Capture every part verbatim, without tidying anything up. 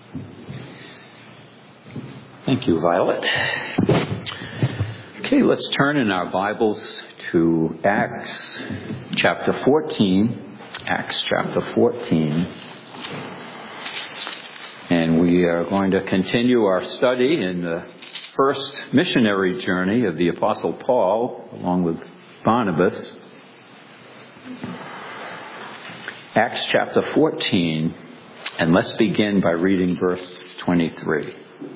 Thank you, Violet. Okay, let's turn in our Bibles to Acts chapter fourteen. Acts chapter fourteen. And we are going to continue our study in the first missionary journey of the Apostle Paul, along with Barnabas. Acts chapter fourteen, and let's begin by reading verse twenty-three.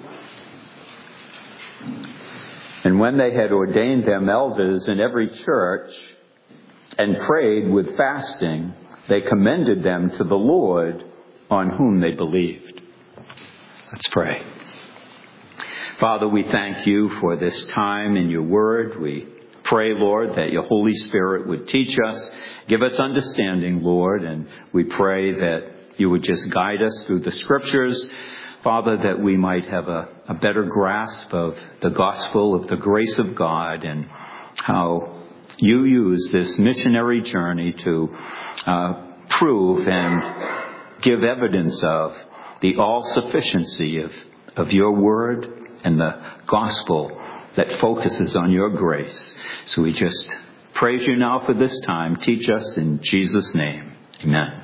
And when they had ordained them elders in every church and prayed with fasting, they commended them to the Lord on whom they believed. Let's pray. Father, we thank you for this time in your word. We pray, Lord, that your Holy Spirit would teach us, give us understanding, Lord, and we pray that you would just guide us through the scriptures, Father, that we might have a, a better grasp of the gospel, of the grace of God, and how you use this missionary journey to uh, prove and give evidence of the all-sufficiency of, of your word and the gospel that focuses on your grace. So we just praise you now for this time. Teach us in Jesus' name. Amen.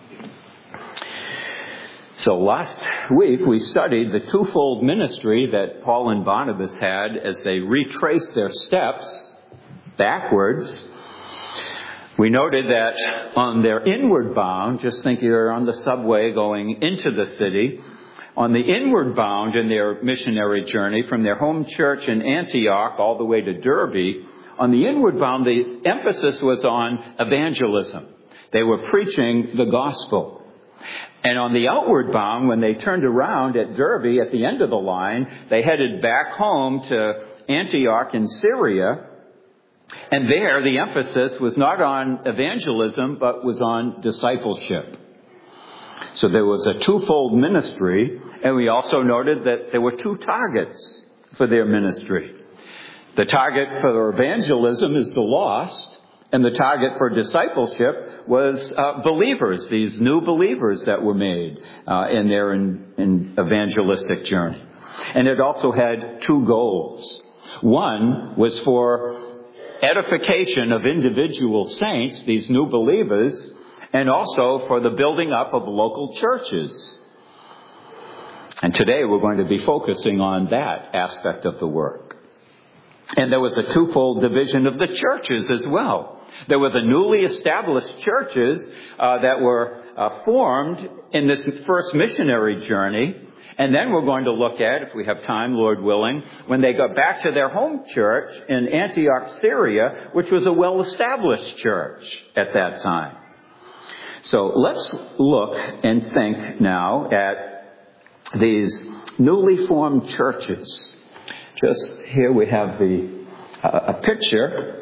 So last week we studied the twofold ministry that Paul and Barnabas had as they retraced their steps backwards. We noted that on their inward bound, just think you're on the subway going into the city, on the inward bound in their missionary journey from their home church in Antioch all the way to Derbe, on the inward bound the emphasis was on evangelism. They were preaching the gospel. And on the outward bound, when they turned around at Derbe at the end of the line, they headed back home to Antioch in Syria. And there, the emphasis was not on evangelism, but was on discipleship. So there was a twofold ministry, and we also noted that there were two targets for their ministry. The target for evangelism is the lost, and the target for discipleship was uh, believers, these new believers that were made uh, in their in, in evangelistic journey. And it also had two goals. One was for edification of individual saints, these new believers, and also for the building up of local churches. And today we're going to be focusing on that aspect of the work. And there was a twofold division of the churches as well. There were the newly established churches uh, that were uh, formed in this first missionary journey. And then we're going to look at, if we have time, Lord willing, when they got back to their home church in Antioch, Syria, which was a well-established church at that time. So let's look and think now at these newly formed churches. Just here we have the uh, a picture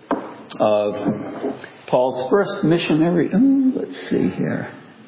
of Paul's first missionary. Oh, let's see here.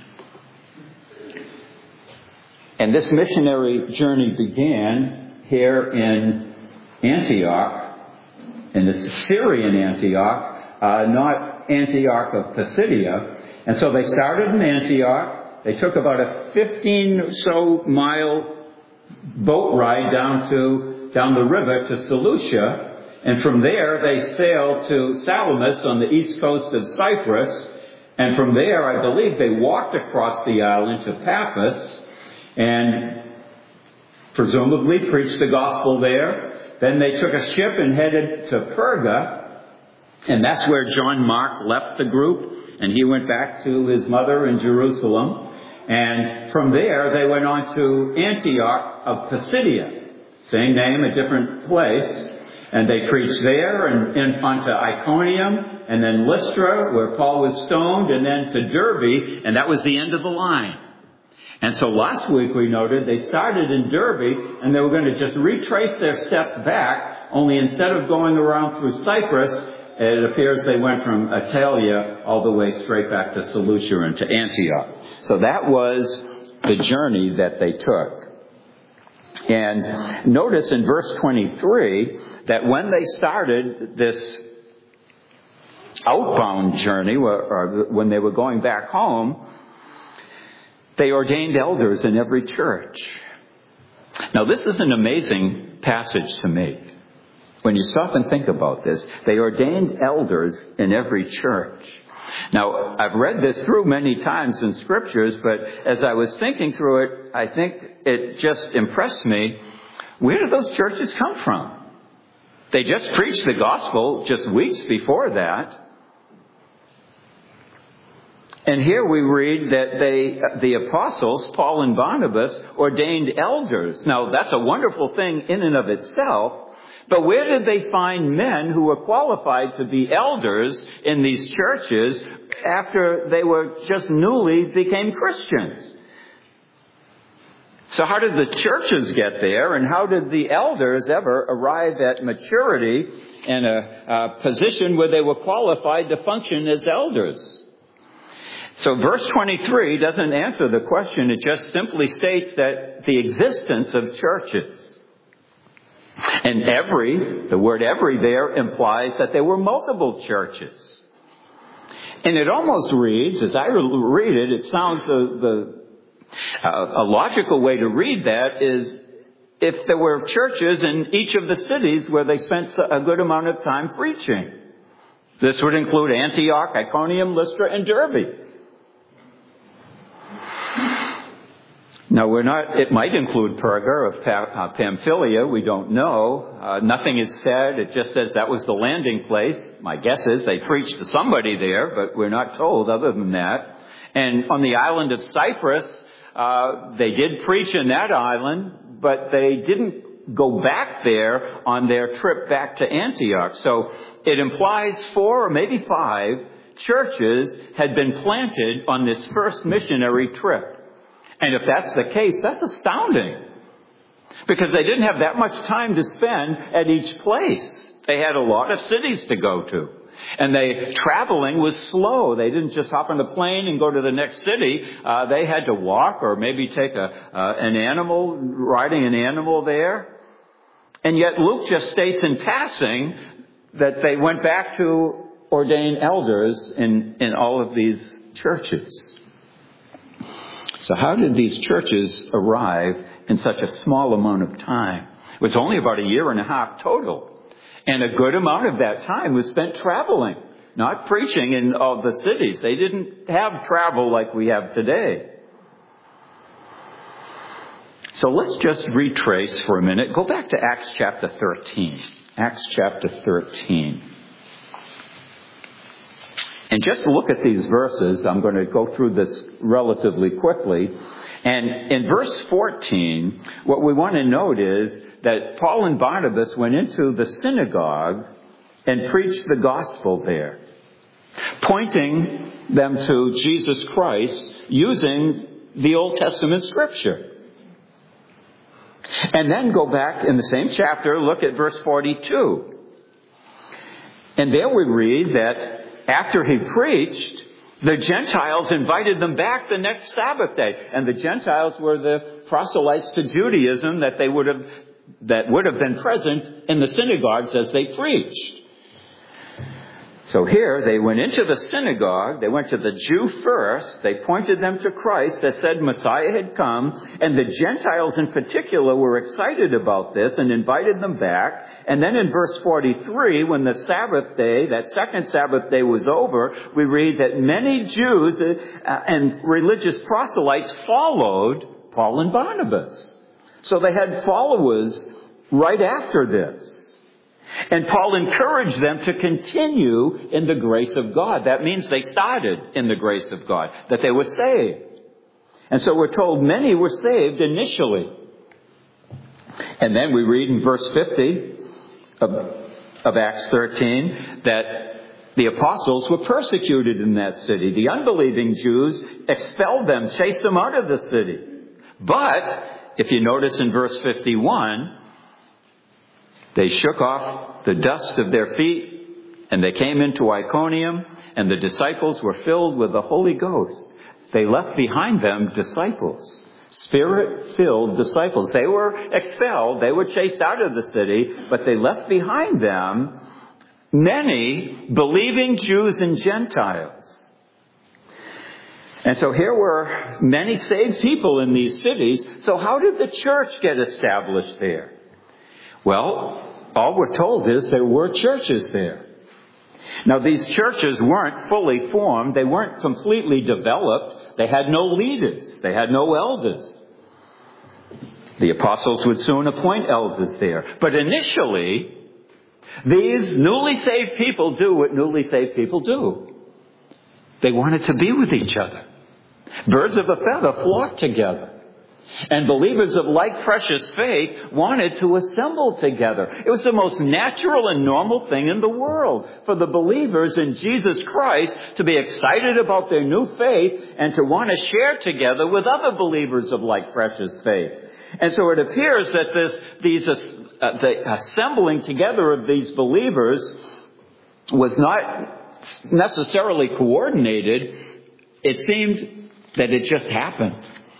And this missionary journey began here in Antioch, in the Syrian Antioch, uh, not Antioch of Pisidia. And so they started in Antioch. They took about a fifteen or so mile boat ride down to down the river to Seleucia. And from there, they sailed to Salamis on the east coast of Cyprus. And from there, I believe they walked across the island to Paphos and presumably preached the gospel there. Then they took a ship and headed to Perga. And that's where John Mark left the group. And he went back to his mother in Jerusalem. And from there, they went on to Antioch of Pisidia. Same name, a different place. And they preached there and, and onto Iconium and then Lystra where Paul was stoned and then to Derbe, and that was the end of the line. And so last week we noted they started in Derbe and they were going to just retrace their steps back, only instead of going around through Cyprus, it appears they went from Attalia all the way straight back to Seleucia and to Antioch. So that was the journey that they took. And notice in verse twenty-three that when they started this outbound journey, or when they were going back home, They ordained elders in every church. Now, this is an amazing passage to me. When you stop and think about this, they ordained elders in every church. Now, I've read this through many times in scriptures, but as I was thinking through it, I think it just impressed me. Where did those churches come from? They just preached the gospel just weeks before that. And here we read that they, the apostles, Paul and Barnabas, ordained elders. Now, that's a wonderful thing in and of itself. But where did they find men who were qualified to be elders in these churches after they were just newly became Christians? So how did the churches get there, and how did the elders ever arrive at maturity in a, a position where they were qualified to function as elders? So verse twenty-three doesn't answer the question. It just simply states that the existence of churches. And every, the word every there implies that there were multiple churches. And it almost reads, as I read it, it sounds uh, the, uh, a logical way to read that is if there were churches in each of the cities where they spent a good amount of time preaching. This would include Antioch, Iconium, Lystra, and Derbe. Now, we're not, it might include Perga of Pamphylia. We don't know. Uh, nothing is said. It just says that was the landing place. My guess is they preached to somebody there, but we're not told other than that. And on the island of Cyprus, uh, they did preach in that island, but they didn't go back there on their trip back to Antioch. So it implies four or maybe five churches had been planted on this first missionary trip. And if that's the case, that's astounding. Because they didn't have that much time to spend at each place. They had a lot of cities to go to. And they, traveling was slow. They didn't just hop on a plane and go to the next city. Uh, they had to walk or maybe take a, uh, an animal, riding an animal there. And yet Luke just states in passing that they went back to ordain elders in, in all of these churches. So how did these churches arrive in such a small amount of time? It was only about a year and a half total. And a good amount of that time was spent traveling, not preaching in all the cities. They didn't have travel like we have today. So let's just retrace for a minute. Go back to Acts chapter thirteen. Acts chapter thirteen. And just look at these verses. I'm going to go through this relatively quickly. And in verse fourteen, what we want to note is that Paul and Barnabas went into the synagogue and preached the gospel there, pointing them to Jesus Christ using the Old Testament scripture. And then go back in the same chapter, look at verse forty-two. And there we read that after he preached, the Gentiles invited them back the next Sabbath day. And the Gentiles were the proselytes to Judaism that they would have, that would have been present in the synagogues as they preached. So here they went into the synagogue. They went to the Jew first. They pointed them to Christ that said Messiah had come. And the Gentiles in particular were excited about this and invited them back. And then in verse forty-three, when the Sabbath day, that second Sabbath day was over, we read that many Jews and religious proselytes followed Paul and Barnabas. So they had followers right after this. And Paul encouraged them to continue in the grace of God. That means they started in the grace of God, that they were saved. And so we're told many were saved initially. And then we read in verse fifty of, of Acts thirteen that the apostles were persecuted in that city. The unbelieving Jews expelled them, chased them out of the city. But if you notice in verse fifty-one, they shook off the dust of their feet, and they came into Iconium, and the disciples were filled with the Holy Ghost. They left behind them disciples, Spirit-filled disciples. They were expelled, they were chased out of the city, but they left behind them many believing Jews and Gentiles. And so here were many saved people in these cities. So how did the church get established there? Well, all we're told is there were churches there. Now, these churches weren't fully formed. They weren't completely developed. They had no leaders. They had no elders. The apostles would soon appoint elders there. But initially, these newly saved people do what newly saved people do. They wanted to be with each other. Birds of a feather flock together. And believers of like precious faith wanted to assemble together. It was the most natural and normal thing in the world for the believers in Jesus Christ to be excited about their new faith and to want to share together with other believers of like precious faith. And so it appears that this, these, uh, the assembling together of these believers was not necessarily coordinated. It seemed that it just happened.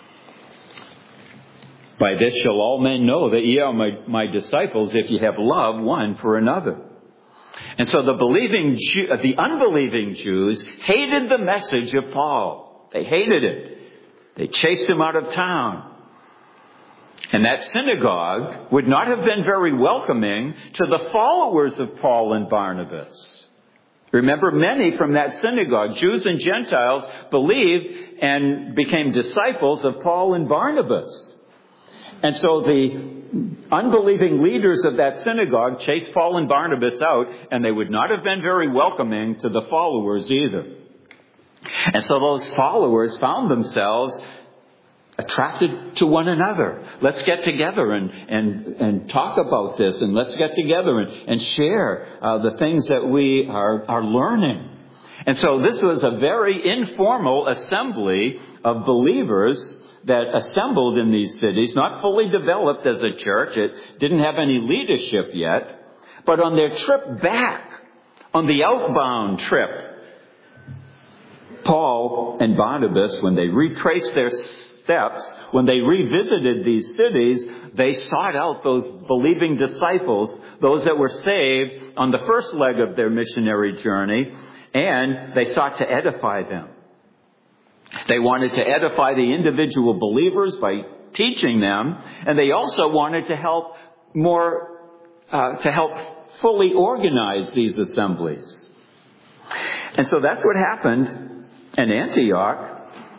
By this shall all men know that ye are my, my disciples, if ye have love one for another. And so the believing, Jew, the unbelieving Jews hated the message of Paul. They hated it. They chased him out of town. And that synagogue would not have been very welcoming to the followers of Paul and Barnabas. Remember, many from that synagogue, Jews and Gentiles, believed and became disciples of Paul and Barnabas. And so the unbelieving leaders of that synagogue chased Paul and Barnabas out, and they would not have been very welcoming to the followers either. And so those followers found themselves attracted to one another. Let's get together and and and talk about this, and let's get together and, and share uh, the things that we are, are learning. And so this was a very informal assembly of believers that assembled in these cities, not fully developed as a church. It didn't have any leadership yet. But on their trip back, on the outbound trip, Paul and Barnabas, when they retraced their steps, when they revisited these cities, they sought out those believing disciples, those that were saved on the first leg of their missionary journey, and they sought to edify them. They wanted to edify the individual believers by teaching them, and they also wanted to help more, uh, to help fully organize these assemblies. And so that's what happened in Antioch.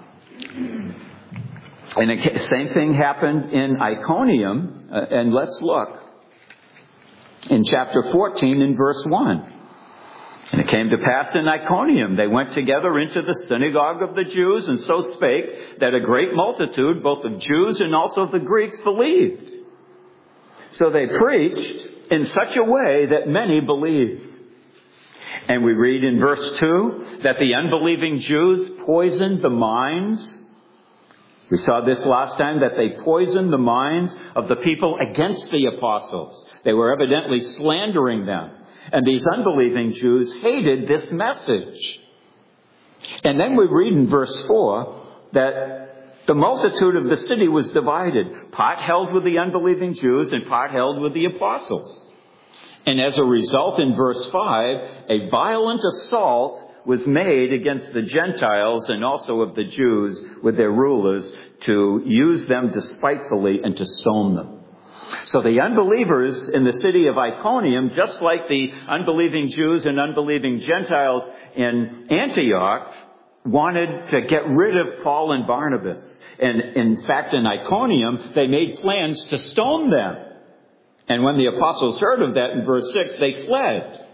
And the same thing happened in Iconium. Uh, and let's look in chapter fourteen in verse one. And it came to pass in Iconium, they went together into the synagogue of the Jews, and so spake that a great multitude, both of Jews and also of the Greeks, believed. So they preached in such a way that many believed. And we read in verse two that the unbelieving Jews poisoned the minds. We saw this last time, that they poisoned the minds of the people against the apostles. They were evidently slandering them. And these unbelieving Jews hated this message. And then we read in verse four that the multitude of the city was divided. Part held with the unbelieving Jews and part held with the apostles. And as a result, in verse five, a violent assault was made against the Gentiles and also of the Jews with their rulers to use them despitefully and to stone them. So the unbelievers in the city of Iconium, just like the unbelieving Jews and unbelieving Gentiles in Antioch, wanted to get rid of Paul and Barnabas. And in fact, in Iconium, they made plans to stone them. And when the apostles heard of that in verse six, they fled.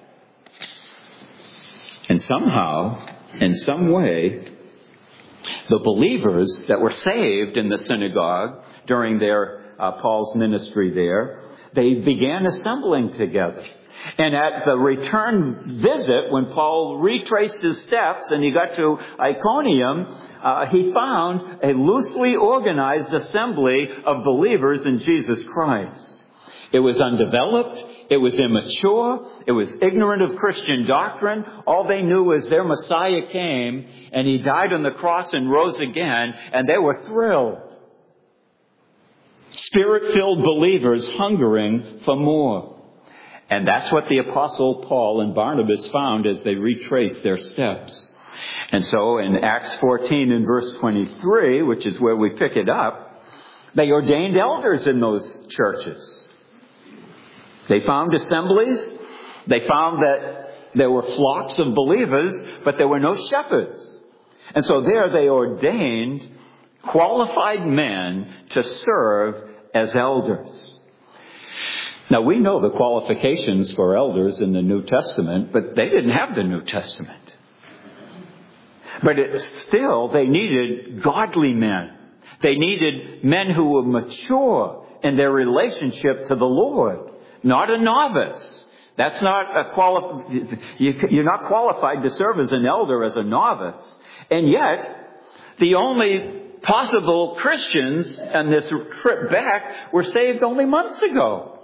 And somehow, in some way, the believers that were saved in the synagogue during their Uh, Paul's ministry there, they began assembling together. And at the return visit, when Paul retraced his steps and he got to Iconium, uh, he found a loosely organized assembly of believers in Jesus Christ. It was undeveloped. It was immature. It was ignorant of Christian doctrine. All they knew was their Messiah came and he died on the cross and rose again, and they were thrilled. Spirit-filled believers hungering for more. And that's what the Apostle Paul and Barnabas found as they retraced their steps. And so in Acts fourteen and verse twenty-three, which is where we pick it up, they ordained elders in those churches. They found assemblies. They found that there were flocks of believers, but there were no shepherds. And so there they ordained qualified men to serve as elders. Now we know the qualifications for elders in the New Testament, but they didn't have the New Testament. But it, still, they needed godly men. They needed men who were mature in their relationship to the Lord, not a novice. That's not a quali- You're not qualified to serve as an elder as a novice. And yet, the only possible Christians on this trip back were saved only months ago.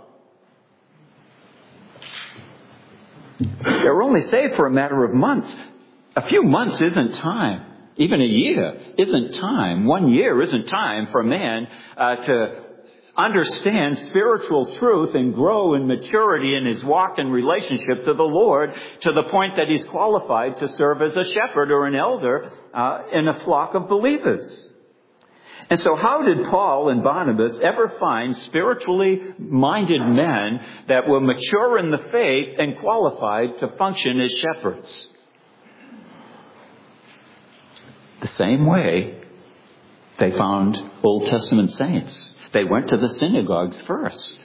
They were only saved for a matter of months. A few months isn't time. Even a year isn't time. One year isn't time for a man uh, to understand spiritual truth and grow in maturity in his walk and relationship to the Lord to the point that he's qualified to serve as a shepherd or an elder uh, in a flock of believers. And so how did Paul and Barnabas ever find spiritually minded men that were mature in the faith and qualified to function as shepherds? The same way they found Old Testament saints. They went to the synagogues first.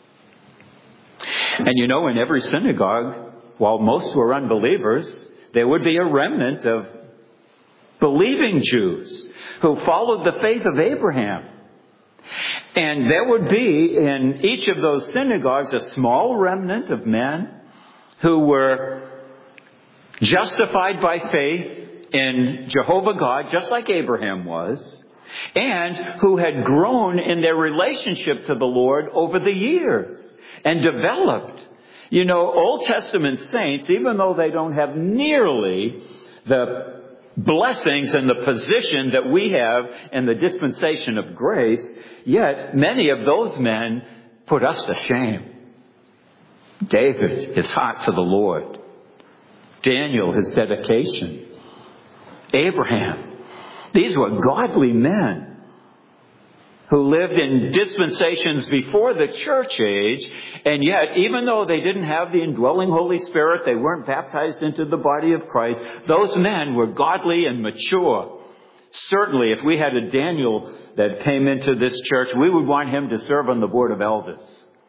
And you know, in every synagogue, while most were unbelievers, there would be a remnant of believing Jews who followed the faith of Abraham. And there would be in each of those synagogues a small remnant of men who were justified by faith in Jehovah God, just like Abraham was, and who had grown in their relationship to the Lord over the years and developed. You know, Old Testament saints, even though they don't have nearly the blessings and the position that we have in the dispensation of grace, yet many of those men put us to shame. David, his heart for the Lord. Daniel, his dedication. Abraham. These were godly men who lived in dispensations before the church age, and yet, even though they didn't have the indwelling Holy Spirit, they weren't baptized into the body of Christ, those men were godly and mature. Certainly, if we had a Daniel that came into this church, we would want him to serve on the board of elders.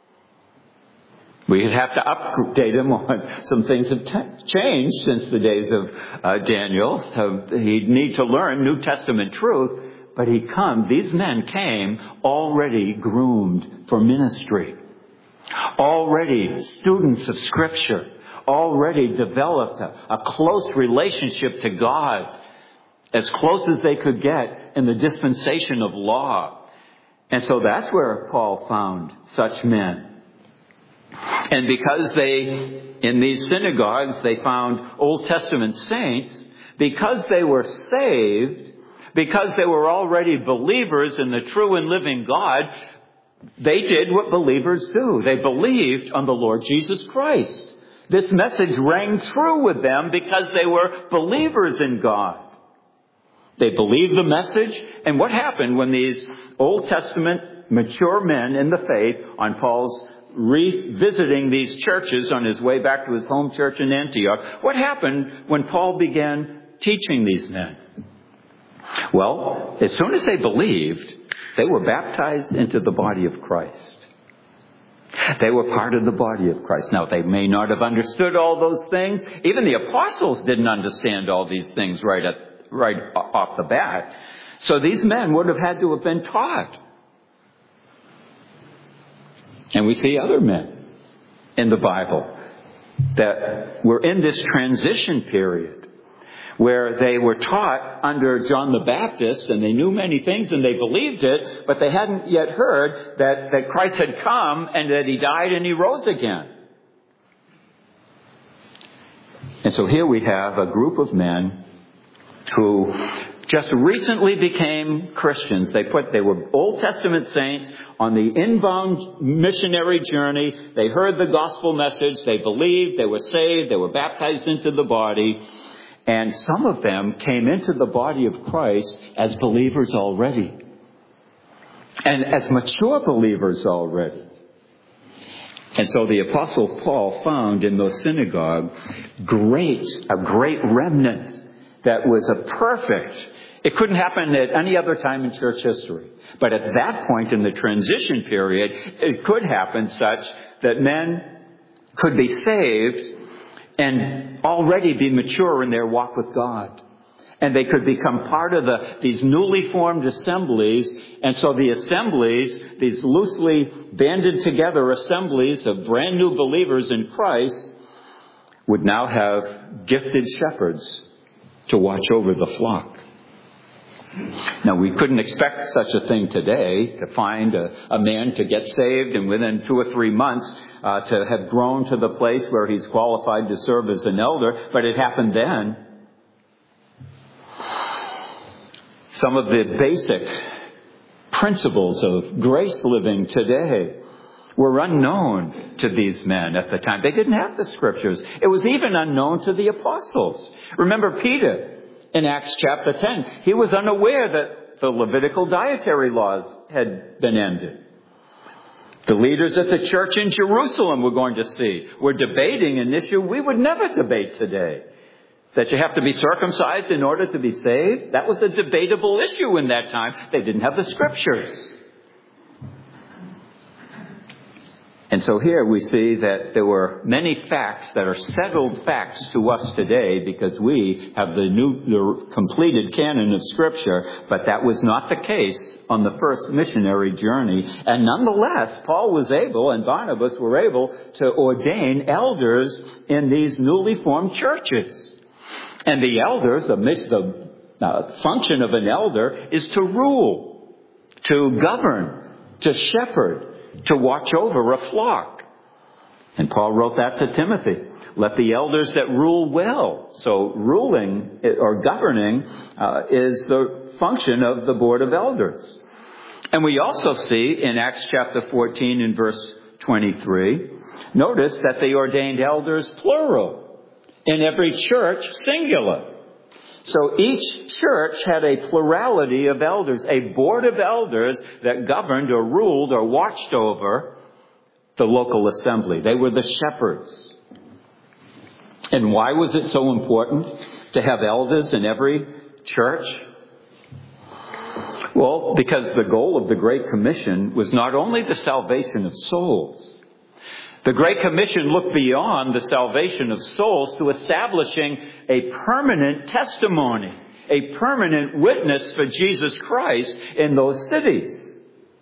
We'd have to update him on some things have t- changed since the days of uh, Daniel. So he'd need to learn New Testament truth, but he come. These men came already groomed for ministry, already students of Scripture, already developed a, a close relationship to God, as close as they could get in the dispensation of law. And so that's where Paul found such men. And because they, in these synagogues, they found Old Testament saints, because they were saved, because they were already believers in the true and living God, they did what believers do. They believed on the Lord Jesus Christ. This message rang true with them because they were believers in God. They believed the message. And what happened when these Old Testament mature men in the faith, on Paul's revisiting these churches on his way back to his home church in Antioch, what happened when Paul began teaching these men? Well, as soon as they believed, they were baptized into the body of Christ. They were part of the body of Christ. Now, they may not have understood all those things. Even the apostles didn't understand all these things right at, right off the bat. So these men would have had to have been taught. And we see other men in the Bible that were in this transition period where they were taught under John the Baptist, and they knew many things and they believed it, but they hadn't yet heard that, that Christ had come and that he died and he rose again. And so here we have a group of men who just recently became Christians. They put, they were Old Testament saints on the inbound missionary journey. They heard the gospel message. They believed. They were saved. They were baptized into the body. And some of them came into the body of Christ as believers already. And as mature believers already. And so the Apostle Paul found in those synagogues great, a great remnant that was a perfect. It couldn't happen at any other time in church history. But at that point in the transition period, it could happen such that men could be saved and already be mature in their walk with God. And they could become part of the, these newly formed assemblies. And so the assemblies, these loosely banded together assemblies of brand new believers in Christ, would now have gifted shepherds to watch over the flock. Now, we couldn't expect such a thing today, to find a, a man to get saved and within two or three months uh, to have grown to the place where he's qualified to serve as an elder. But it happened then. Some of the basic principles of grace living today were unknown to these men at the time. They didn't have the scriptures. It was even unknown to the apostles. Remember Peter in Acts chapter ten. He was unaware that the Levitical dietary laws had been ended. The leaders at the church in Jerusalem we're going to see were debating an issue we would never debate today. That you have to be circumcised in order to be saved? That was a debatable issue in that time. They didn't have the scriptures. And so here we see that there were many facts that are settled facts to us today because we have the new, the completed canon of Scripture, but that was not the case on the first missionary journey. And nonetheless, Paul was able and Barnabas were able to ordain elders in these newly formed churches. And the elders, the uh, function of an elder is to rule, to govern, to shepherd, to watch over a flock. And Paul wrote that to Timothy. Let the elders that rule well. So ruling or governing uh, is the function of the board of elders. And we also see in Acts chapter fourteen and verse twenty-three, notice that they ordained elders plural. In every church, singular. So each church had a plurality of elders, a board of elders that governed or ruled or watched over the local assembly. They were the shepherds. And why was it so important to have elders in every church? Well, because the goal of the Great Commission was not only the salvation of souls. The Great Commission looked beyond the salvation of souls to establishing a permanent testimony, a permanent witness for Jesus Christ in those cities.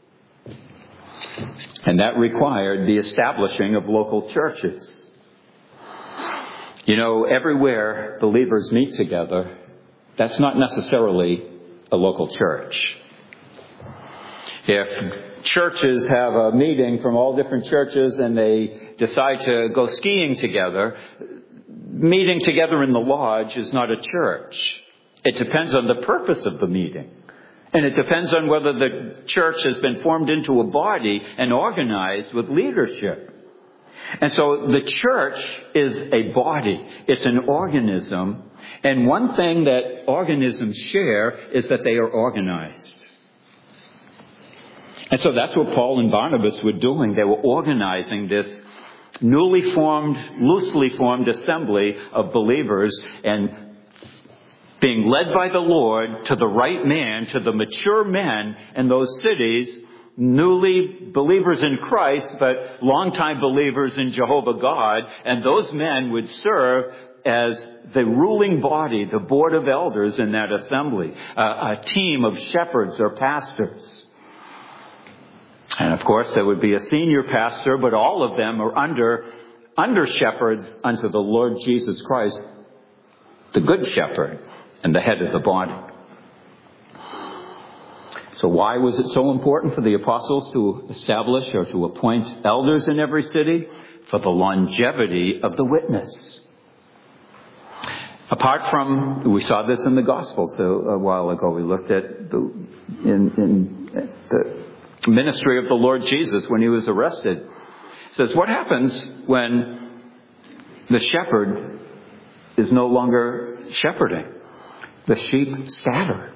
And that required the establishing of local churches. You know, everywhere believers meet together, that's not necessarily a local church. If churches have a meeting from all different churches and they decide to go skiing together, meeting together in the lodge is not a church. It depends on the purpose of the meeting. And it depends on whether the church has been formed into a body and organized with leadership. And so the church is a body. It's an organism. And one thing that organisms share is that they are organized. And so that's what Paul and Barnabas were doing. They were organizing this newly formed, loosely formed assembly of believers and being led by the Lord to the right man, to the mature men in those cities, newly believers in Christ, but longtime believers in Jehovah God. And those men would serve as the ruling body, the board of elders in that assembly, a, a team of shepherds or pastors. And of course, there would be a senior pastor, but all of them are under, under shepherds unto the Lord Jesus Christ, the good shepherd and the head of the body. So why was it so important for the apostles to establish or to appoint elders in every city? For the longevity of the witness. Apart from, we saw this in the Gospels a while ago. We looked at the, in, in the ministry of the Lord Jesus when he was arrested. It says, what happens when the shepherd is no longer shepherding. The sheep scatter.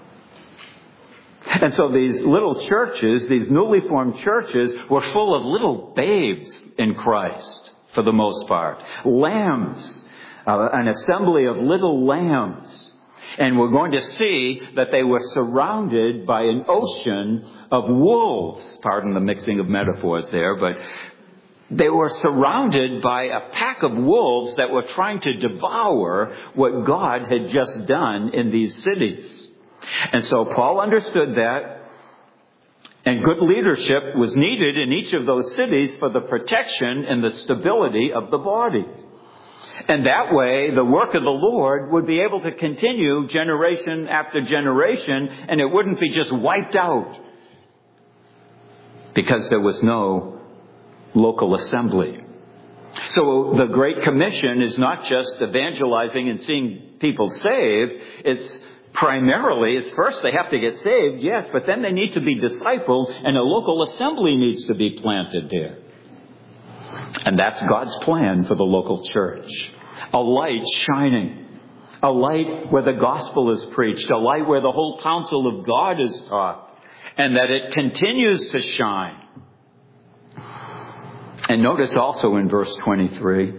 And so these little churches, these newly formed churches, were full of little babes in Christ, for the most part. Lambs, uh, an assembly of little lambs. And we're going to see that they were surrounded by an ocean of wolves. Pardon the mixing of metaphors there, but they were surrounded by a pack of wolves that were trying to devour what God had just done in these cities. And so Paul understood that, and good leadership was needed in each of those cities for the protection and the stability of the body. And that way, the work of the Lord would be able to continue generation after generation, and it wouldn't be just wiped out because there was no local assembly. So the Great Commission is not just evangelizing and seeing people saved. It's primarily, it's first they have to get saved, yes, but then they need to be discipled, and a local assembly needs to be planted there. And that's God's plan for the local church. A light shining. A light where the gospel is preached. A light where the whole counsel of God is taught. And that it continues to shine. And notice also in verse twenty-three,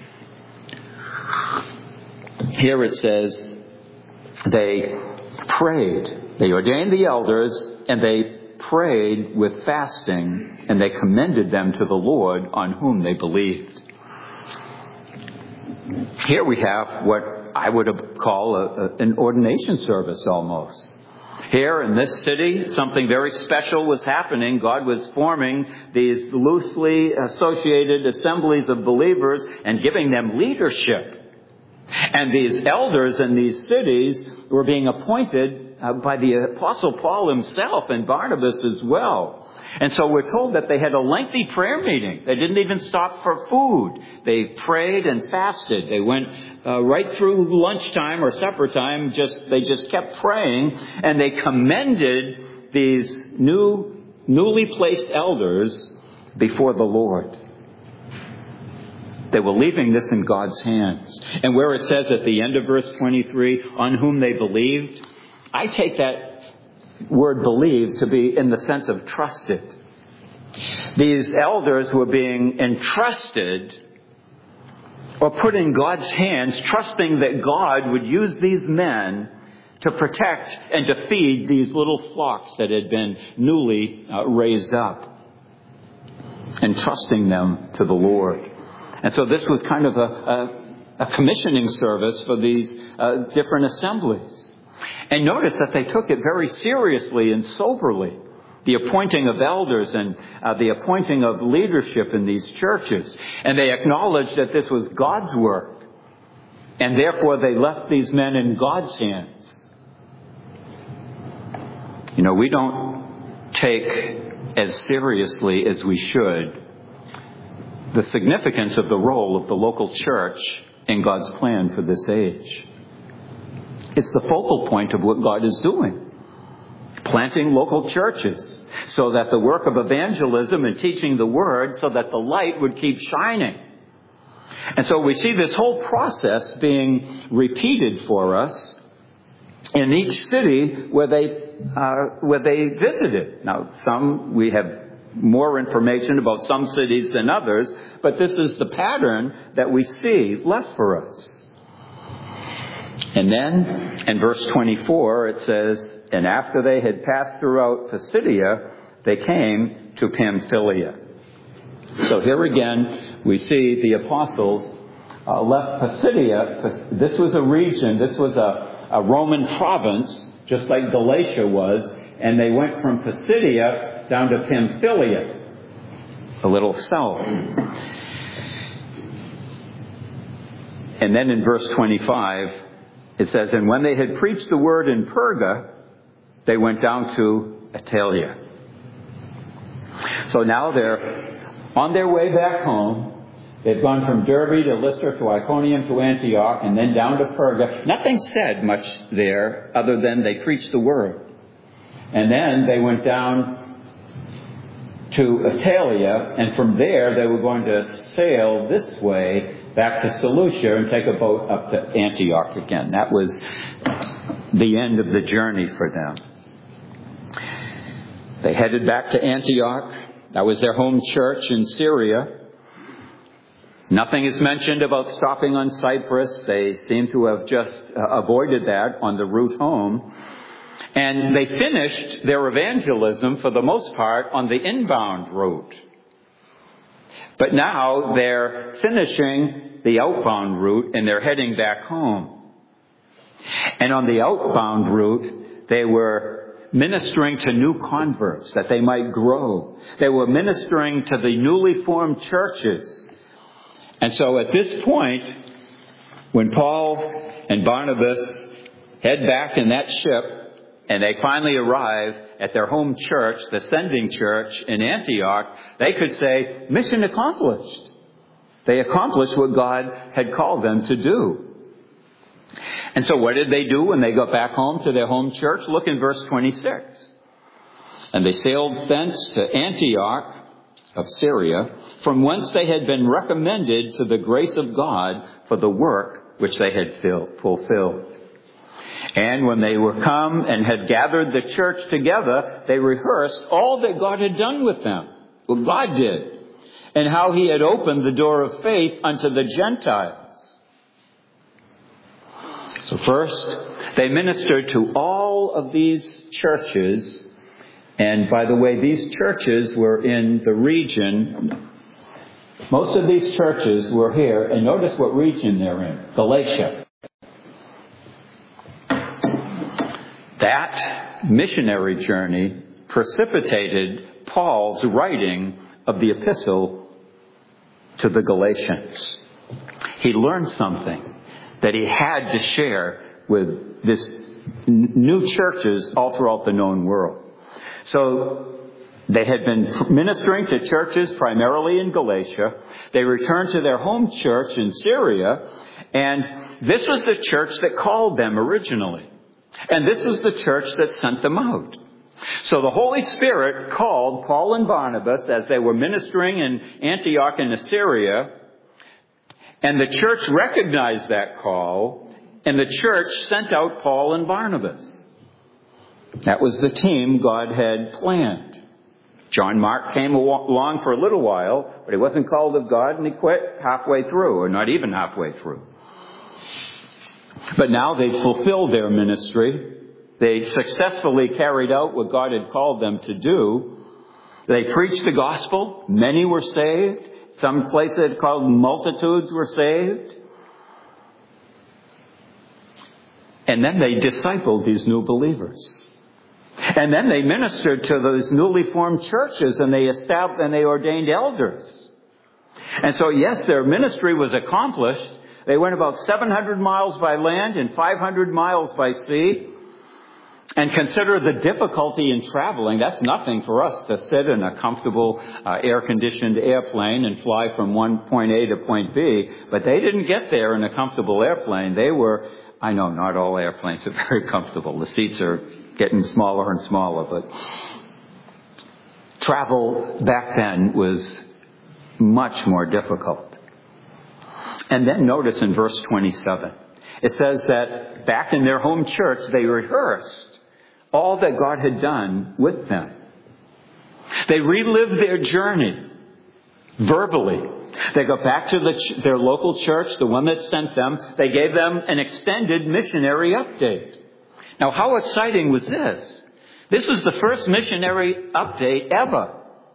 here it says, they prayed. They ordained the elders, and they prayed with fasting, and they commended them to the Lord on whom they believed. Here we have what I would call a, a, an ordination service almost. Here in this city, something very special was happening. God was forming these loosely associated assemblies of believers and giving them leadership. And these elders in these cities were being appointed uh, by the Apostle Paul himself and Barnabas as well. And so we're told that they had a lengthy prayer meeting. They didn't even stop for food. They prayed and fasted. They went uh, right through lunchtime or supper time. Just they just kept praying, and they commended these new, newly placed elders before the Lord. They were leaving this in God's hands. And where it says at the end of verse twenty-three, on whom they believed, I take that word believed to be in the sense of trusted. These elders were being entrusted or put in God's hands, trusting that God would use these men to protect and to feed these little flocks that had been newly uh, raised up, and trusting them to the Lord. And so this was kind of a, a, a commissioning service for these uh, different assemblies. And notice that they took it very seriously and soberly, the appointing of elders and uh, the appointing of leadership in these churches. And they acknowledged that this was God's work, and therefore they left these men in God's hands. You know, we don't take as seriously as we should the significance of the role of the local church in God's plan for this age. It's the focal point of what God is doing. Planting local churches so that the work of evangelism and teaching the word, so that the light would keep shining. And so we see this whole process being repeated for us in each city where they uh, where they visited. Now, some we have more information about some cities than others, but this is the pattern that we see left for us. And then in verse twenty-four it says, and after they had passed throughout Pisidia, they came to Pamphylia. So here again we see the apostles uh, left Pisidia. This was a region, this was a, a Roman province, just like Galatia was, and they went from Pisidia down to Pamphylia, a little south. And then in verse twenty-five, it says, and when they had preached the word in Perga, they went down to Attalia. So now they're on their way back home. They've gone from Derbe to Lystra to Iconium to Antioch and then down to Perga. Nothing said much there other than they preached the word. And then they went down to Attalia, and from there they were going to sail this way back to Seleucia and take a boat up to Antioch again. That was the end of the journey for them. They headed back to Antioch. That was their home church in Syria. Nothing is mentioned about stopping on Cyprus. They seem to have just uh, avoided that on the route home. And they finished their evangelism, for the most part, on the inbound route. But now they're finishing the outbound route and they're heading back home. And on the outbound route, they were ministering to new converts that they might grow. They were ministering to the newly formed churches. And so at this point, when Paul and Barnabas head back in that ship and they finally arrive at their home church, the sending church in Antioch, they could say, mission accomplished. They accomplished what God had called them to do. And so what did they do when they got back home to their home church? Look in verse twenty-six. And they sailed thence to Antioch of Syria, from whence they had been recommended to the grace of God for the work which they had fulfilled. And when they were come and had gathered the church together, they rehearsed all that God had done with them, what God did, and how he had opened the door of faith unto the Gentiles. So first, they ministered to all of these churches. And by the way, these churches were in the region. Most of these churches were here. And notice what region they're in. Galatia. That missionary journey precipitated Paul's writing of the epistle to the Galatians. He learned something that he had to share with this new churches all throughout the known world. So they had been ministering to churches primarily in Galatia. They returned to their home church in Syria, and this was the church that called them originally. And this was the church that sent them out. So the Holy Spirit called Paul and Barnabas as they were ministering in Antioch in Assyria, and the church recognized that call, and the church sent out Paul and Barnabas. That was the team God had planned. John Mark came along for a little while, but he wasn't called of God, and he quit halfway through, or not even halfway through. But now they've fulfilled their ministry. They successfully carried out what God had called them to do. They preached the gospel. Many were saved. Some places called multitudes were saved. And then they discipled these new believers. And then they ministered to those newly formed churches, and they established and they ordained elders. And so, yes, their ministry was accomplished. They went about seven hundred miles by land and five hundred miles by sea. And consider the difficulty in traveling. That's nothing for us to sit in a comfortable uh, air-conditioned airplane and fly from one point A to point B. But they didn't get there in a comfortable airplane. They were, I know not all airplanes are very comfortable. The seats are getting smaller and smaller. But travel back then was much more difficult. And then notice in verse twenty-seven, it says that back in their home church, they rehearsed all that God had done with them. They relived their journey verbally. They got back to the, their local church, the one that sent them. They gave them an extended missionary update. Now, how exciting was this? This was the first missionary update ever.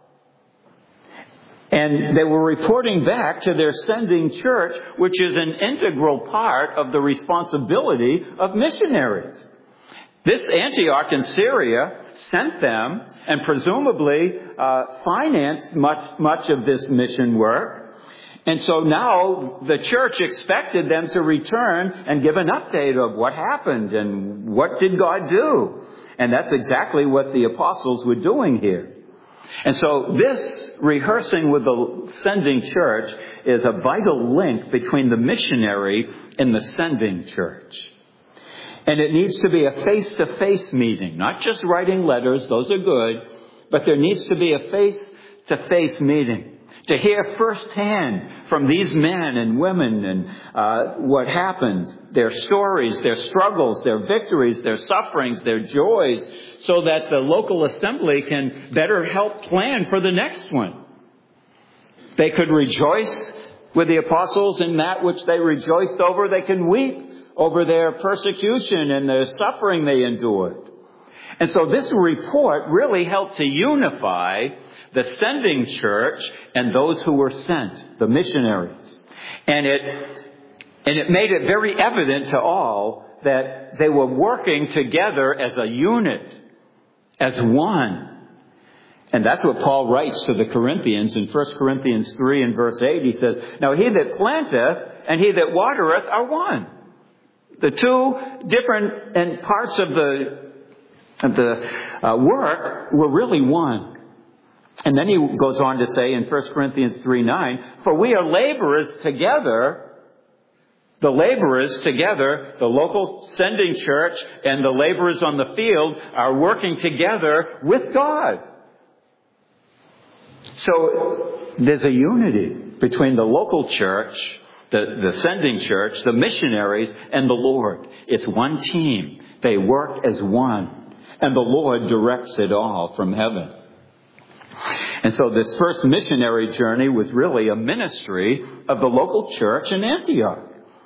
And they were reporting back to their sending church, which is an integral part of the responsibility of missionaries. This Antioch in Syria sent them and presumably uh, financed much, much of this mission work. And so now the church expected them to return and give an update of what happened and what did God do. And that's exactly what the apostles were doing here. And so this rehearsing with the sending church is a vital link between the missionary and the sending church. And it needs to be a face-to-face meeting, not just writing letters. Those are good. But there needs to be a face-to-face meeting. to hear firsthand from these men and women and uh, what happened, their stories, their struggles, their victories, their sufferings, their joys, so that the local assembly can better help plan for the next one. They could rejoice with the apostles in that which they rejoiced over. They can weep over their persecution and the suffering they endured. And so this report really helped to unify the sending church and those who were sent, the missionaries. And it, and it made it very evident to all that they were working together as a unit, as one. And that's what Paul writes to the Corinthians in First Corinthians three and verse eight. He says, "Now he that planteth and he that watereth are one." The two different and parts of the, of the uh, work were really one. And then he goes on to say in First Corinthians three nine, "For we are laborers together." The laborers together, the local sending church and the laborers on the field are working together with God. So there's a unity between the local church, the, the sending church, the missionaries, and the Lord. It's one team. They work as one. And the Lord directs it all from heaven. And so this first missionary journey was really a ministry of the local church in Antioch.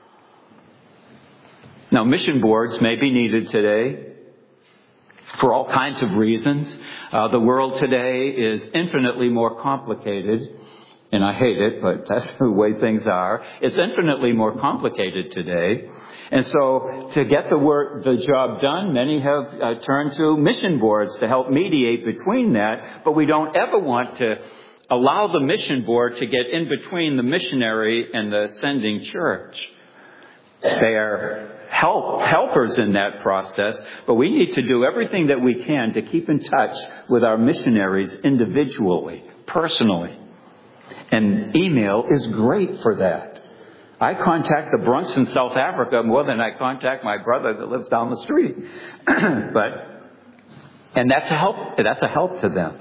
Now, mission boards may be needed today for all kinds of reasons. Uh, the world today is infinitely more complicated, and I hate it, but that's the way things are. It's infinitely more complicated today. And so to get the work, the job done, many have uh, turned to mission boards to help mediate between that, but we don't ever want to allow the mission board to get in between the missionary and the sending church. They are help helpers in that process, but we need to do everything that we can to keep in touch with our missionaries individually, personally. And email is great for that. I contact the Bronx in South Africa more than I contact my brother that lives down the street. but and that's a help that's a help to them.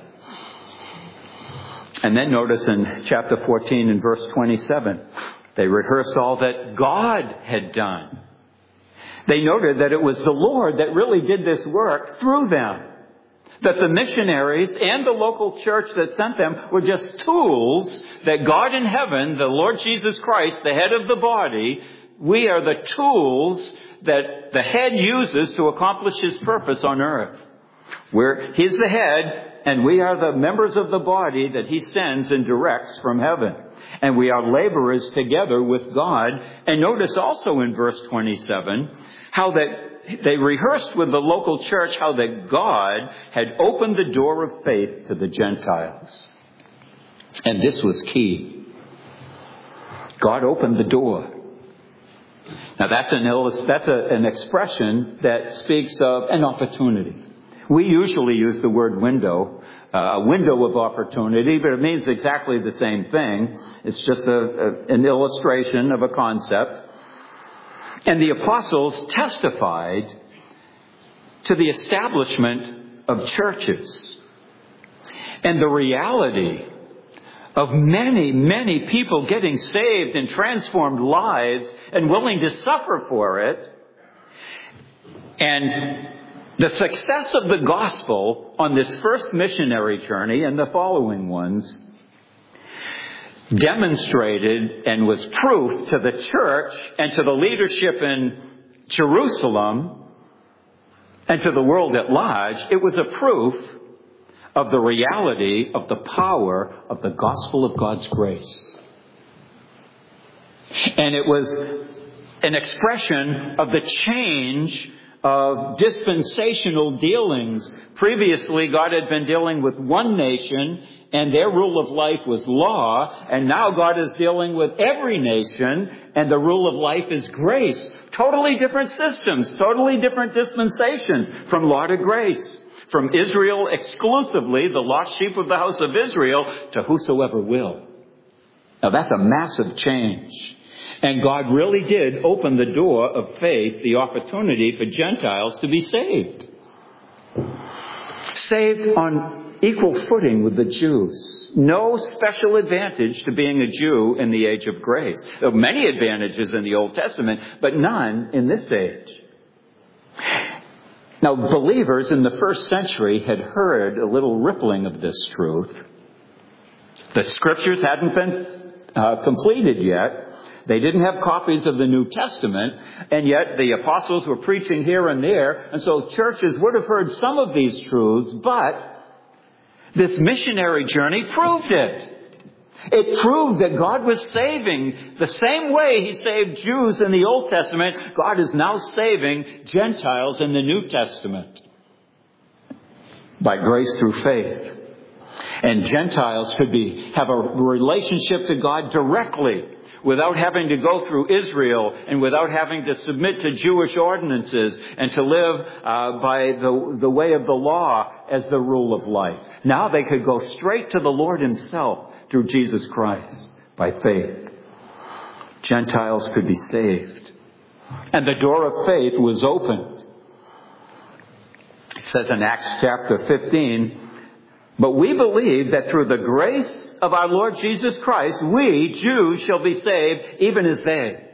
And then notice in chapter fourteen and verse twenty-seven, they rehearsed all that God had done. They noted that it was the Lord that really did this work through them. That the missionaries and the local church that sent them were just tools that God in heaven, the Lord Jesus Christ, the head of the body, we are the tools that the head uses to accomplish his purpose on earth. We're, he's the head, and we are the members of the body that he sends and directs from heaven. And we are laborers together with God. And notice also in verse twenty-seven, how that they rehearsed with the local church how that God had opened the door of faith to the Gentiles. And this was key. God opened the door. Now that's an illust- that's a, an expression that speaks of an opportunity. We usually use the word window, uh, a window of opportunity, but it means exactly the same thing. It's just a, a, an illustration of a concept. And the apostles testified to the establishment of churches and the reality of many, many people getting saved and transformed lives and willing to suffer for it. And the success of the gospel on this first missionary journey and the following ones demonstrated and was proof to the church and to the leadership in Jerusalem and to the world at large. It was a proof of the reality of the power of the gospel of God's grace. And it was an expression of the change of dispensational dealings. Previously, God had been dealing with one nation, and their rule of life was law, and now God is dealing with every nation, and the rule of life is grace. Totally different systems, totally different dispensations from law to grace. From Israel exclusively, the lost sheep of the house of Israel, to whosoever will. Now that's a massive change. And God really did open the door of faith, the opportunity for Gentiles to be saved. Saved on equal footing with the Jews. No special advantage to being a Jew in the age of grace. There are many advantages in the Old Testament, but none in this age. Now, believers in the first century had heard a little rippling of this truth. The Scriptures hadn't been uh, completed yet. They didn't have copies of the New Testament, and yet the apostles were preaching here and there, and so churches would have heard some of these truths, but this missionary journey proved it. It proved that God was saving the same way He saved Jews in the Old Testament. God is now saving Gentiles in the New Testament by grace through faith. And Gentiles could be have a relationship to God directly without having to go through Israel and without having to submit to Jewish ordinances and to live uh, by the, the way of the law as the rule of life. Now they could go straight to the Lord Himself through Jesus Christ by faith. Gentiles could be saved. And the door of faith was opened. It says in Acts chapter fifteen, "But we believe that through the grace of our Lord Jesus Christ, we, Jews, shall be saved, even as they."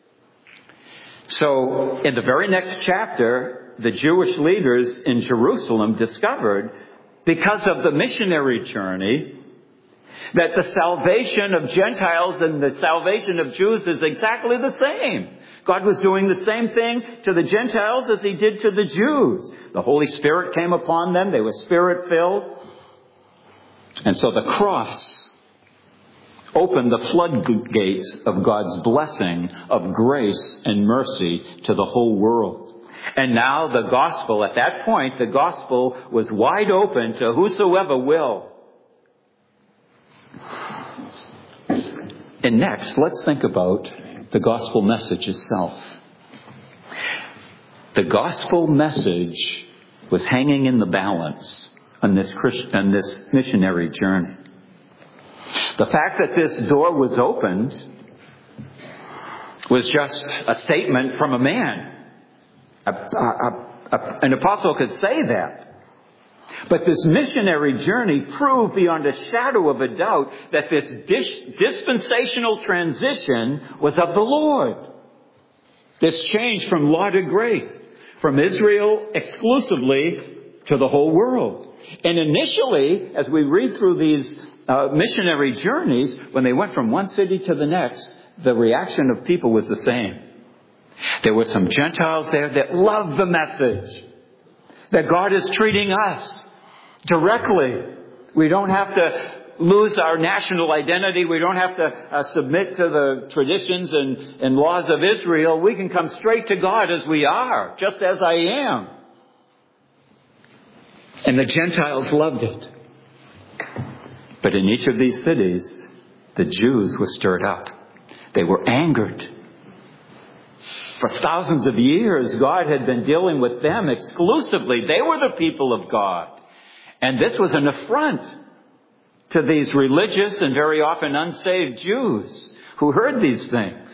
So, in the very next chapter, the Jewish leaders in Jerusalem discovered, because of the missionary journey, that the salvation of Gentiles and the salvation of Jews is exactly the same. God was doing the same thing to the Gentiles as He did to the Jews. The Holy Spirit came upon them. They were Spirit-filled. And so the cross opened the floodgates of God's blessing of grace and mercy to the whole world. And now the gospel, at that point, the gospel was wide open to whosoever will. And next, let's think about the gospel message itself. The gospel message was hanging in the balance on this Christian, on this missionary journey. The fact that this door was opened was just a statement from a man. A, a, a, an apostle could say that. But this missionary journey proved beyond a shadow of a doubt that this dis- dispensational transition was of the Lord. This change from law to grace, from Israel exclusively to the whole world. And initially, as we read through these uh, missionary journeys, when they went from one city to the next, the reaction of people was the same. There were some Gentiles there that loved the message that God is treating us directly. We don't have to lose our national identity. We don't have to uh, submit to the traditions and, and laws of Israel. We can come straight to God as we are, just as I am. And the Gentiles loved it. But in each of these cities, the Jews were stirred up. They were angered. For thousands of years, God had been dealing with them exclusively. They were the people of God. And this was an affront to these religious and very often unsaved Jews who heard these things.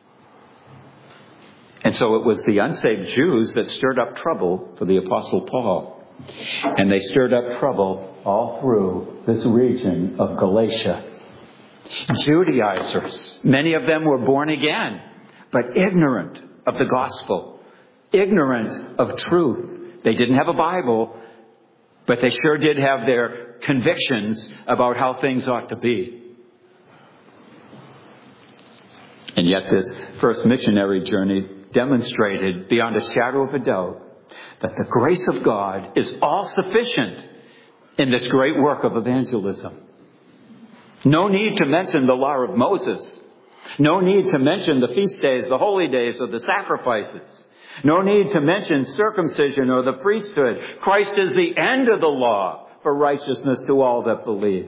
And so it was the unsaved Jews that stirred up trouble for the Apostle Paul. And they stirred up trouble all through this region of Galatia. Judaizers, many of them were born again, but ignorant of the gospel, ignorant of truth. They didn't have a Bible, but they sure did have their convictions about how things ought to be. And yet this first missionary journey demonstrated beyond a shadow of a doubt that the grace of God is all sufficient in this great work of evangelism. No need to mention the law of Moses. No need to mention the feast days, the holy days, or the sacrifices. No need to mention circumcision or the priesthood. Christ is the end of the law for righteousness to all that believe.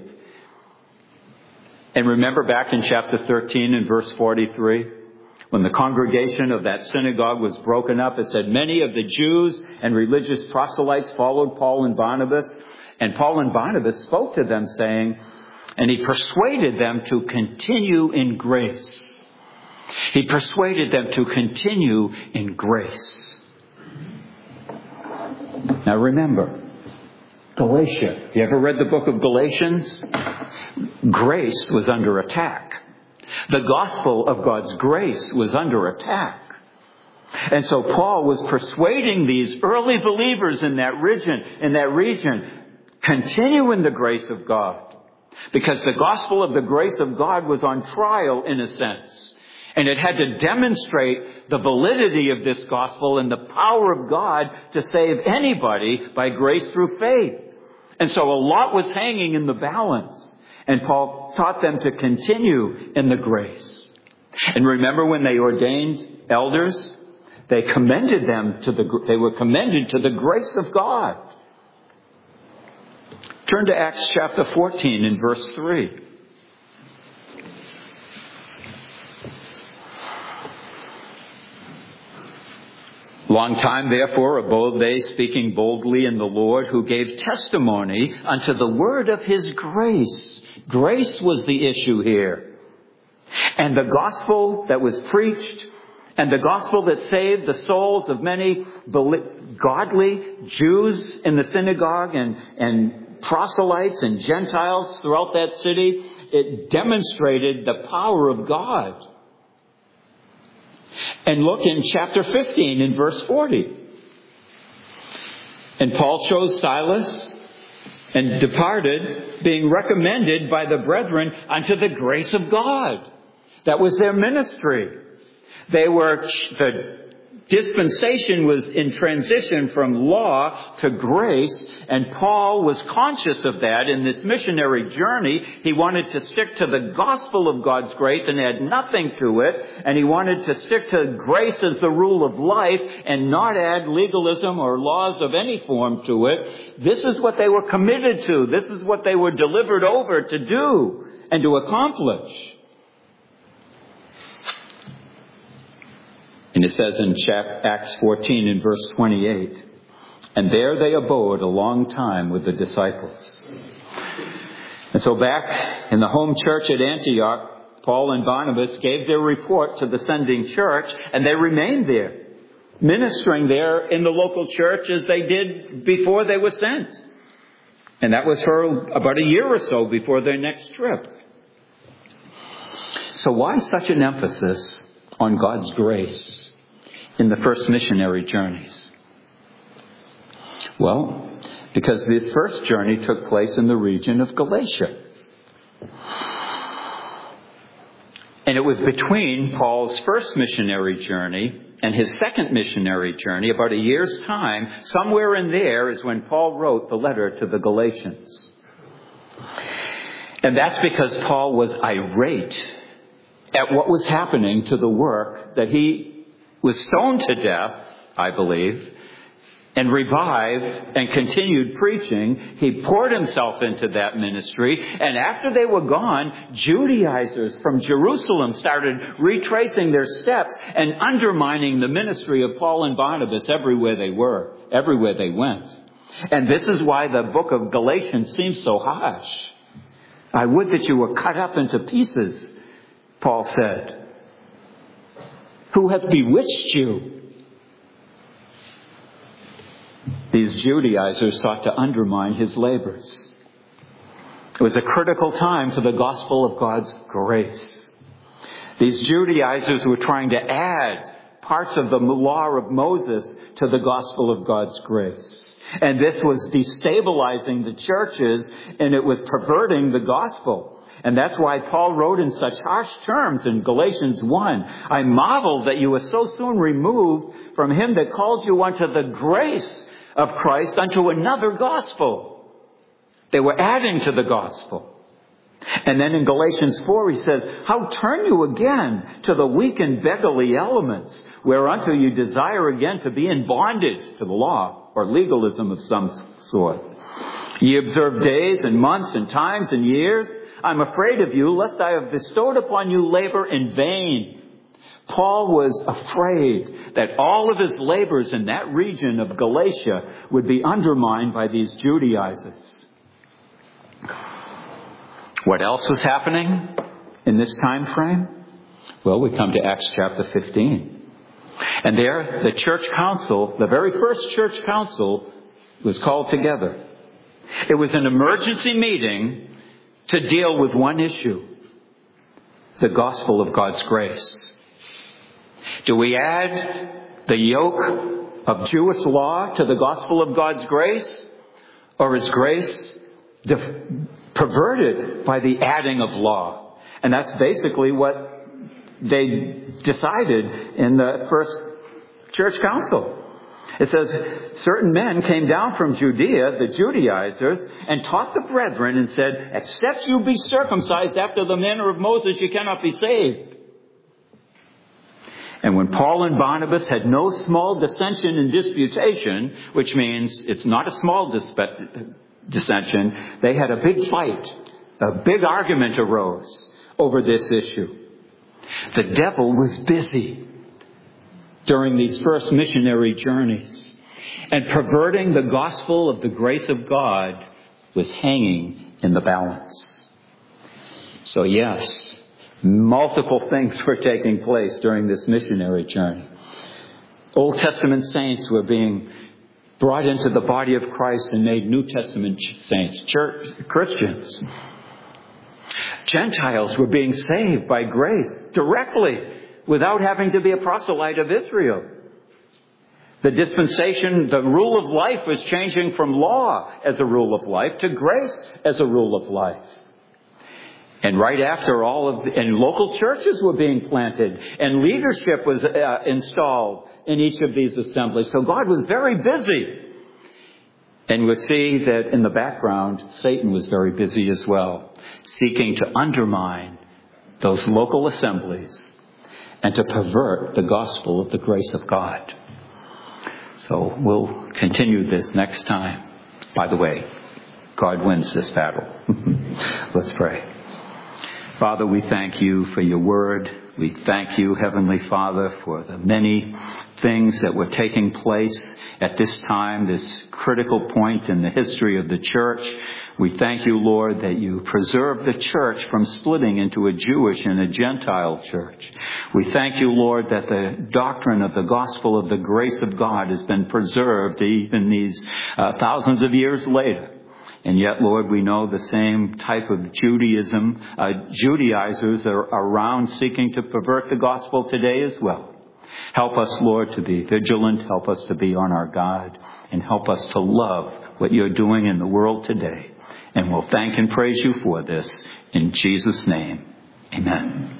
And remember back in chapter thirteen and verse forty-three, when the congregation of that synagogue was broken up, it said, many of the Jews and religious proselytes followed Paul and Barnabas. And Paul and Barnabas spoke to them saying, and he persuaded them to continue in grace. He persuaded them to continue in grace. Now remember, Galatia. You ever read the book of Galatians? Grace was under attack. The gospel of God's grace was under attack. And so Paul was persuading these early believers in that region, in that region, continue in the grace of God. Because the gospel of the grace of God was on trial in a sense. And it had to demonstrate the validity of this gospel and the power of God to save anybody by grace through faith. And so a lot was hanging in the balance. And Paul taught them to continue in the grace. And remember when they ordained elders? They commended them to the, they were commended to the grace of God. Turn to Acts chapter fourteen in verse three. Long time, therefore, abode they, speaking boldly in the Lord, who gave testimony unto the word of his grace. Grace was the issue here. And the gospel that was preached, and the gospel that saved the souls of many godly Jews in the synagogue and, and proselytes and Gentiles throughout that city, it demonstrated the power of God. And look in chapter fifteen in verse forty. And Paul chose Silas and departed, being recommended by the brethren unto the grace of God. That was their ministry. They were, the dispensation was in transition from law to grace, and Paul was conscious of that in this missionary journey. He wanted to stick to the gospel of God's grace and add nothing to it, and he wanted to stick to grace as the rule of life and not add legalism or laws of any form to it. This is what they were committed to. This is what they were delivered over to do and to accomplish. And it says in Acts fourteen in verse twenty-eight, and there they abode a long time with the disciples. And so back in the home church at Antioch, Paul and Barnabas gave their report to the sending church, and they remained there, ministering there in the local church as they did before they were sent. And that was for about a year or so before their next trip. So why such an emphasis on God's grace in the first missionary journeys? Well, because the first journey took place in the region of Galatia. And it was between Paul's first missionary journey and his second missionary journey, about a year's time, somewhere in there is when Paul wrote the letter to the Galatians. And that's because Paul was irate at what was happening to the work that he was stoned to death, I believe, and revived and continued preaching. He poured himself into that ministry. And after they were gone, Judaizers from Jerusalem started retracing their steps and undermining the ministry of Paul and Barnabas everywhere they were, everywhere they went. And this is why the book of Galatians seems so harsh. I would that you were cut up into pieces, Paul said. Who hath bewitched you? These Judaizers sought to undermine his labors. It was a critical time for the gospel of God's grace. These Judaizers were trying to add parts of the law of Moses to the gospel of God's grace. And this was destabilizing the churches, and it was perverting the gospel. And that's why Paul wrote in such harsh terms in Galatians one, I marvel that you were so soon removed from him that called you unto the grace of Christ unto another gospel. They were adding to the gospel. And then in Galatians four he says, how turn you again to the weak and beggarly elements, whereunto you desire again to be in bondage to the law or legalism of some sort. Ye observe days and months and times and years. I'm afraid of you, lest I have bestowed upon you labor in vain. Paul was afraid that all of his labors in that region of Galatia would be undermined by these Judaizers. What else was happening in this time frame? Well, we come to Acts chapter fifteen. And there, the church council, the very first church council, was called together. It was an emergency meeting to deal with one issue: the gospel of God's grace. Do we add the yoke of Jewish law to the gospel of God's grace? Or is grace def- perverted by the adding of law? And that's basically what they decided in the first church council. It says, certain men came down from Judea, the Judaizers, and taught the brethren and said, except you be circumcised after the manner of Moses, you cannot be saved. And when Paul and Barnabas had no small dissension and disputation, which means it's not a small disp- dissension, they had a big fight. A big argument arose over this issue. The devil was busy during these first missionary journeys, and perverting the gospel of the grace of God was hanging in the balance. So yes, multiple things were taking place during this missionary journey. Old Testament saints were being brought into the body of Christ and made New Testament saints, church Christians. Gentiles were being saved by grace directly, without having to be a proselyte of Israel. The dispensation, the rule of life was changing from law as a rule of life to grace as a rule of life. And right after all of, the, and local churches were being planted, and leadership was uh, installed in each of these assemblies. So God was very busy. And we'll see that in the background, Satan was very busy as well, seeking to undermine those local assemblies and to pervert the gospel of the grace of God. So we'll continue this next time. By the way, God wins this battle. Let's pray. Father, we thank you for your word. We thank you, Heavenly Father, for the many things that were taking place at this time, this critical point in the history of the church. We thank you, Lord, that you preserve the church from splitting into a Jewish and a Gentile church. We thank you, Lord, that the doctrine of the gospel of the grace of God has been preserved even these uh, thousands of years later. And yet, Lord, we know the same type of Judaism, uh, Judaizers are around seeking to pervert the gospel today as well. Help us, Lord, to be vigilant. Help us to be on our guard. And help us to love what you're doing in the world today. And we'll thank and praise you for this. In Jesus' name, amen.